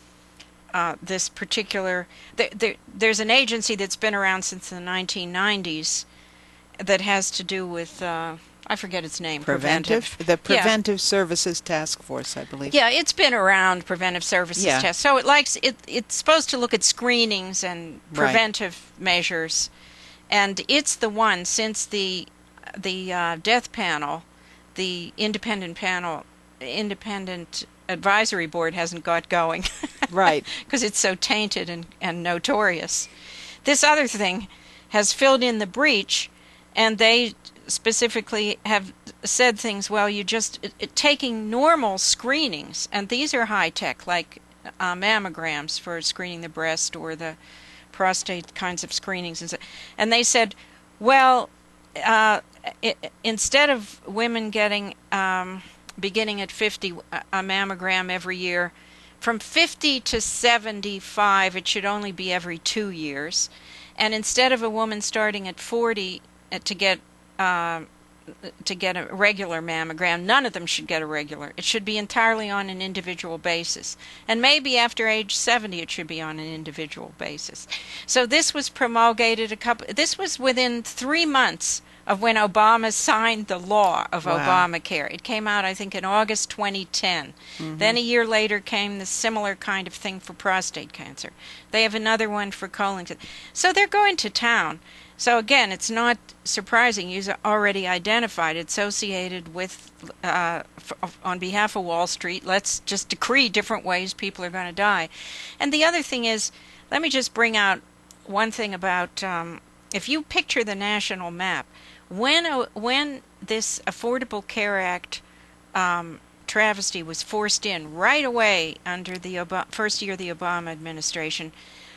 uh, this particular... Th- there, there's an agency that's been around since the nineteen nineties that has to do with... Uh, I forget its name. Preventive? Preventive. The Preventive yeah. Services Task Force, I believe. Yeah, it's been around, Preventive Services yeah. Task. So it likes it. It's supposed to look at screenings and preventive right. measures, and it's the one since the the uh, death panel, the independent panel, independent advisory board hasn't got going. Right. Because it's so tainted and, and notorious. This other thing has filled in the breach, and they specifically have said things, well, you just it, it, taking normal screenings, and these are high tech, like uh, mammograms for screening the breast or the prostate kinds of screenings, and, so, and they said, well, uh, it, instead of women getting um, beginning at fifty a mammogram every year, from fifty to seventy-five, it should only be every two years, and instead of a woman starting at forty uh, to get Uh, to get a regular mammogram, none of them should get a regular. It should be entirely on an individual basis. And maybe after age seventy it should be on an individual basis. So this was promulgated a couple, this was within three months of when Obama signed the law of wow. Obamacare. It came out, I think, in August twenty ten. Mm-hmm. Then a year later came the similar kind of thing for prostate cancer. They have another one for colon cancer. So they're going to town. So again, it's not surprising. You've already identified, associated with, uh, f- on behalf of Wall Street, let's just decree different ways people are going to die. And the other thing is, let me just bring out one thing about, um, if you picture the national map, when uh, when this Affordable Care Act um, travesty was forced in right away under the Ob- first year of the Obama administration,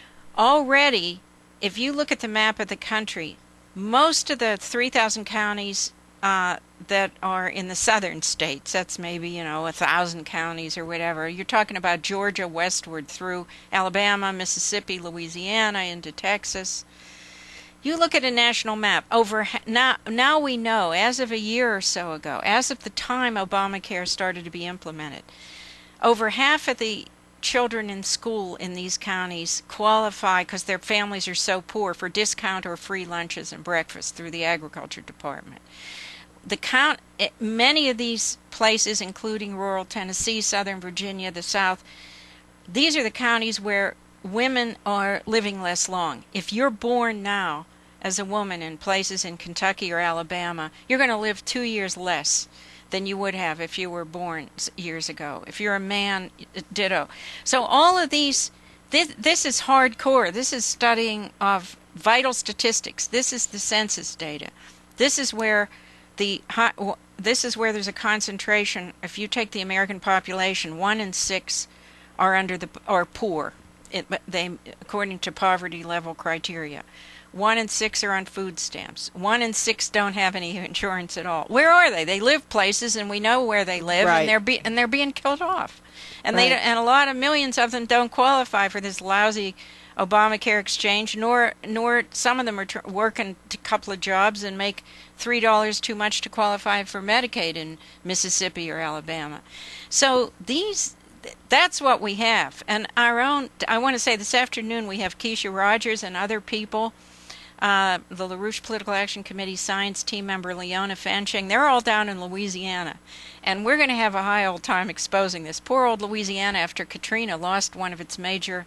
already, if you look at the map of the country, most of the three thousand counties uh, that are in the southern states, that's maybe, you know, one thousand counties or whatever. You're talking about Georgia westward through Alabama, Mississippi, Louisiana, into Texas. You look at a national map. Over now, now we know, as of a year or so ago, as of the time Obamacare started to be implemented, over half of the children in school in these counties qualify because their families are so poor for discount or free lunches and breakfast through the agriculture department. The count, many of these places, including rural Tennessee, southern Virginia, the South, these are the counties where women are living less long. If you're born now as a woman in places in Kentucky or Alabama, you're going to live two years less than you would have if you were born years ago. If you're a man, ditto. So all of these, this, this is hardcore. This is studying of vital statistics. This is the census data. This is where the this is where there's a concentration. If you take the American population, one in six are under the are poor. It, they according to poverty level criteria. One in six are on food stamps. One in six don't have any insurance at all. Where are they? They live places, and we know where they live, right. and they're be, and they're being killed off, and right. they and a lot of millions of them don't qualify for this lousy Obamacare exchange. Nor nor some of them are tr- working a couple of jobs and make three dollars too much to qualify for Medicaid in Mississippi or Alabama. So these. That's what we have. And our own, I want to say this afternoon we have Keisha Rogers and other people, uh, the LaRouche Political Action Committee science team member Leona Fancheng, they're all down in Louisiana. And we're going to have a high old time exposing this. Poor old Louisiana, after Katrina, lost one of its major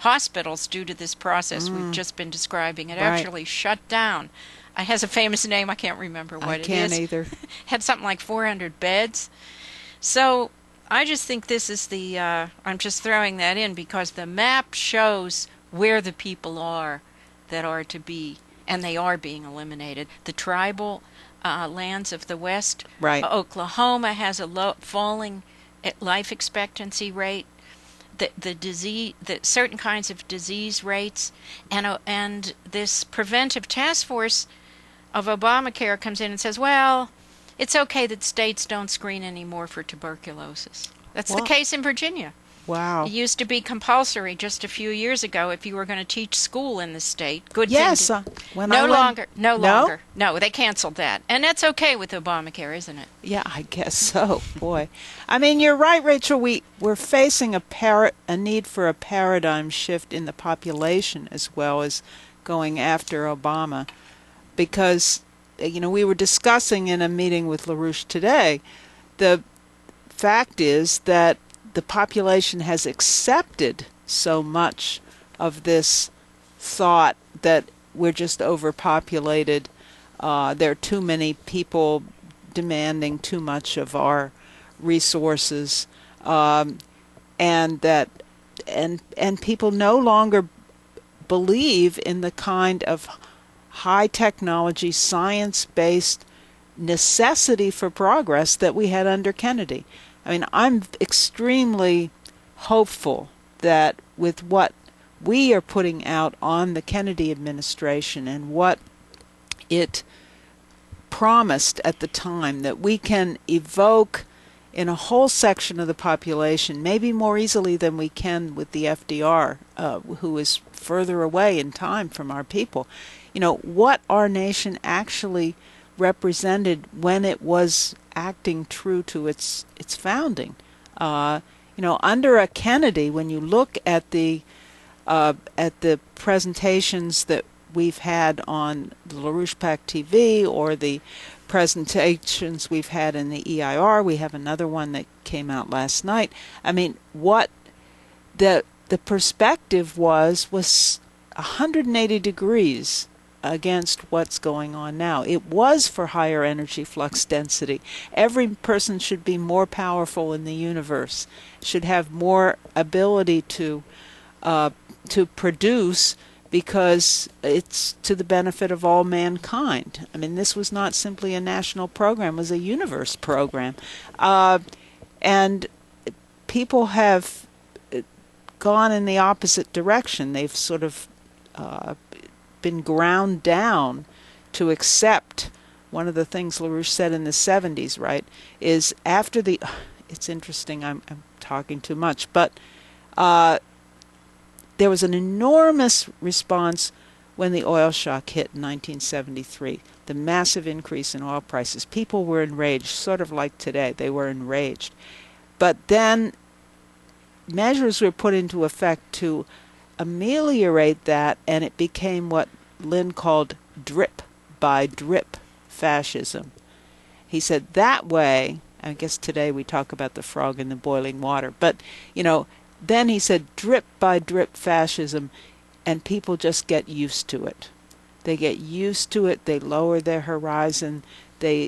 hospitals due to this process Mm. we've just been describing. It Right. actually shut down. It has a famous name. I can't remember what I it is. can't either. Had something like four hundred beds. So I just think this is the, uh, I'm just throwing that in because the map shows where the people are that are to be, and they are being eliminated. The tribal uh, lands of the West. Right. Oklahoma has a low, falling eh, life expectancy rate. The the disease, the certain kinds of disease rates, and uh, and this preventive task force of Obamacare comes in and says, well, it's okay that states don't screen anymore for tuberculosis. That's Well, the case in Virginia. Wow. It used to be compulsory just a few years ago if you were going to teach school in the state. Good Yes. thing. Uh, To, when no I went, longer. No, No? longer. No, they canceled that. And that's okay with Obamacare, isn't it? Yeah, I guess so. Boy, I mean, you're right, Rachel. We we're facing a par- a need for a paradigm shift in the population as well as going after Obama, because you know we were discussing in a meeting with LaRouche today. The fact is that the population has accepted so much of this thought that we're just overpopulated. Uh, there are too many people demanding too much of our resources, um, and that and and people no longer believe in the kind of high technology, science-based necessity for progress that we had under Kennedy. I mean, I'm extremely hopeful that with what we are putting out on the Kennedy administration and what it promised at the time, that we can evoke in a whole section of the population, maybe more easily than we can with the F D R, uh, who is further away in time from our people, you know, what our nation actually represented when it was acting true to its its founding. Uh, you know, under a Kennedy, when you look at the uh, at the presentations that we've had on the LaRouche PAC T V or the presentations we've had in the E I R, we have another one that came out last night. I mean, what the the perspective was was one hundred eighty degrees against what's going on now. It was for higher energy flux density. Every person should be more powerful in the universe, should have more ability to uh, to produce, because it's to the benefit of all mankind. I mean, this was not simply a national program, it was a universe program. Uh, and people have gone in the opposite direction. They've sort of uh, been ground down to accept one of the things LaRouche said in the seventies, right, is after the, it's interesting, I'm, I'm talking too much, but uh, there was an enormous response when the oil shock hit in nineteen seventy-three, the massive increase in oil prices. People were enraged, sort of like today, they were enraged. But then measures were put into effect to ameliorate that, and it became what Lynn called drip by drip fascism. He said that way, I guess today we talk about the frog in the boiling water, but, you know, then he said drip by drip fascism, and people just get used to it. They get used to it, they lower their horizon, they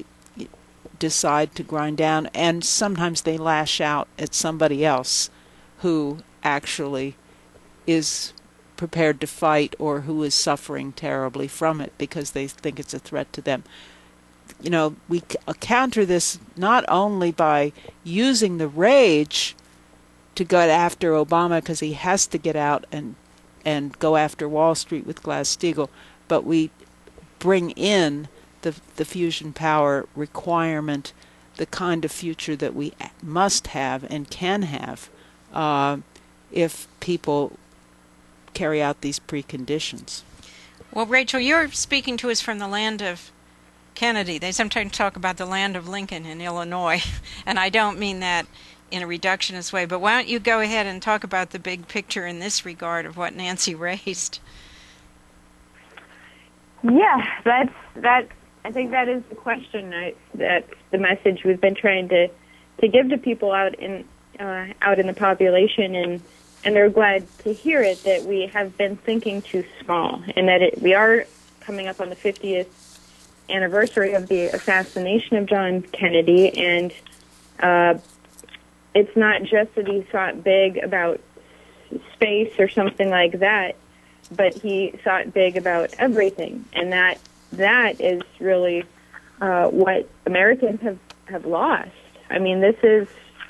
decide to grind down, and sometimes they lash out at somebody else who actually is prepared to fight or who is suffering terribly from it because they think it's a threat to them. You know, we counter this not only by using the rage to go after Obama because he has to get out and and go after Wall Street with Glass-Steagall, but we bring in the the fusion power requirement, the kind of future that we must have and can have uh, if people carry out these preconditions. Well, Rachel, you're speaking to us from the land of Kennedy. They sometimes talk about the land of Lincoln in Illinois, and I don't mean that in a reductionist way, but why don't you go ahead and talk about the big picture in this regard of what Nancy raised? Yeah, that's that. I think that is the question. I, that's the message we've been trying to to give to people out in uh, out in the population, and and they're glad to hear it, that we have been thinking too small, and that it, we are coming up on the fiftieth anniversary of the assassination of John Kennedy, and uh, it's not just that he thought big about space or something like that, but he thought big about everything, and that that is really uh, what Americans have, have lost. I mean, this is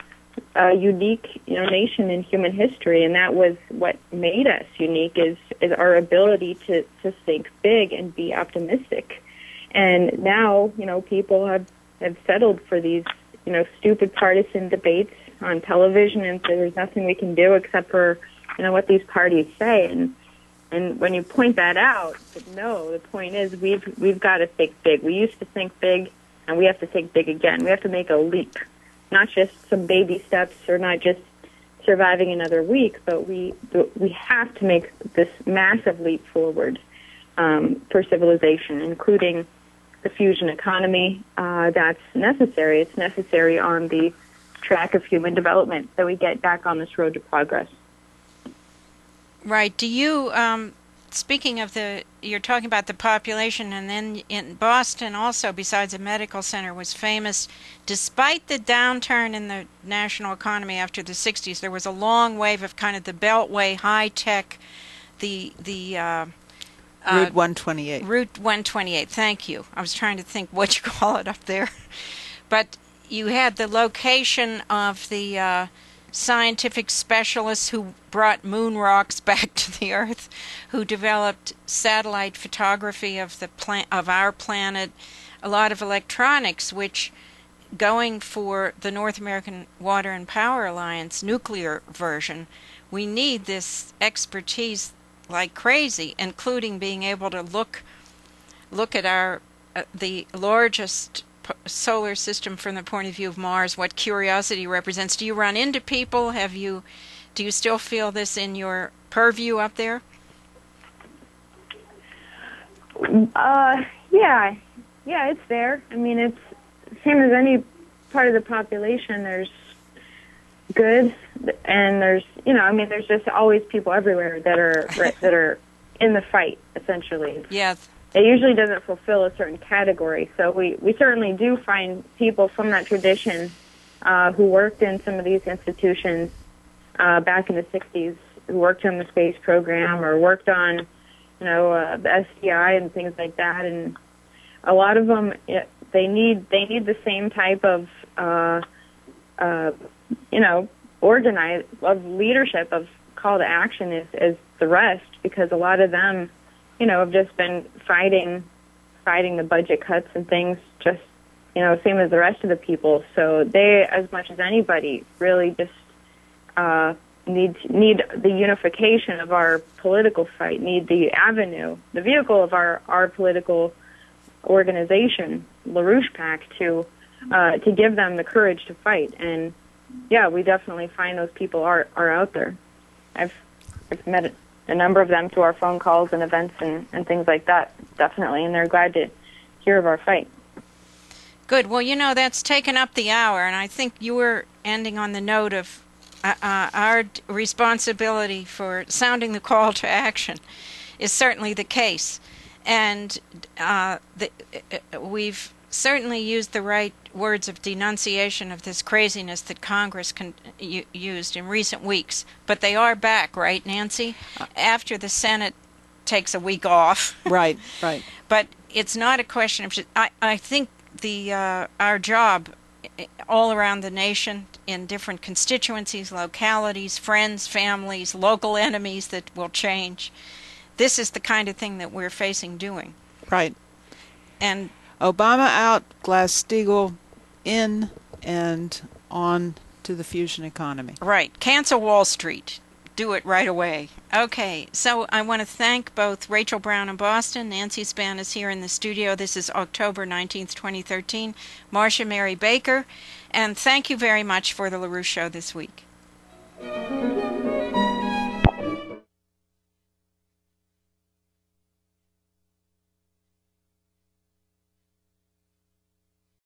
a unique, you know, nation in human history, and that was what made us unique, is, is our ability to, to think big and be optimistic. And now, you know, people have, have settled for these, you know, stupid partisan debates on television, and so there's nothing we can do except for, you know, what these parties say. And and when you point that out, no, the point is we've we've got to think big. We used to think big, and we have to think big again. We have to make a leap, not just some baby steps or not just surviving another week, but we we have to make this massive leap forward um, for civilization, including the fusion economy. Uh, that's necessary. It's necessary on the track of human development, so we get back on this road to progress. Right. Do you, um, speaking of the, you're talking about the population, and then in Boston also, besides a medical center, was famous. Despite the downturn in the national economy after the sixties, there was a long wave of kind of the Beltway, high-tech, the, the, uh, Uh, Route one twenty-eight. Route one twenty-eight, thank you. I was trying to think what you call it up there. But you had the location of the uh, scientific specialists who brought moon rocks back to the Earth, who developed satellite photography of the pla- of our planet, a lot of electronics, which, going for the North American Water and Power Alliance nuclear version, we need this expertise like crazy, including being able to look look at our uh, the largest p- solar system from the point of view of Mars, what Curiosity represents. Do you run into people? Have you do you still feel this in your purview up there? Uh, yeah, yeah, it's there. I mean, it's same as any part of the population. There's good, and there's, you know, I mean, there's just always people everywhere that are that are in the fight, essentially. Yes. It usually doesn't fulfill a certain category, so we, we certainly do find people from that tradition uh, who worked in some of these institutions uh, back in the sixties, who worked on the space program or worked on, you know, uh, the S D I and things like that, and a lot of them, it, they need they need the same type of uh, uh, you know, organize of leadership, of call to action as, as the rest, because a lot of them, you know, have just been fighting, fighting the budget cuts and things, just, you know, same as the rest of the people. So they, as much as anybody, really just uh, need need the unification of our political fight, need the avenue, the vehicle of our, our political organization, LaRouche PAC, to uh, to give them the courage to fight. And yeah, we definitely find those people are, are out there. I've, I've met a number of them through our phone calls and events and, and things like that, definitely, and they're glad to hear of our fight. Good. Well, you know, that's taken up the hour, and I think you were ending on the note of uh, uh, our d- responsibility for sounding the call to action is certainly the case. And uh, the, uh, we've certainly used the right words of denunciation of this craziness that Congress con- u- used in recent weeks. But they are back, right, Nancy? After the Senate takes a week off. Right, right. But it's not a question of... I, I think the uh, our job all around the nation, in different constituencies, localities, friends, families, local enemies that will change. This is the kind of thing that we're facing doing. Right. And Obama out, Glass-Steagall in, and on to the fusion economy. Right. Cancel Wall Street. Do it right away. Okay, so I want to thank both Rachel Brown in Boston, Nancy Span is here in the studio. This is October nineteenth, twenty thirteen. Marcia Mary Baker, and thank you very much for the LaRouche Show this week.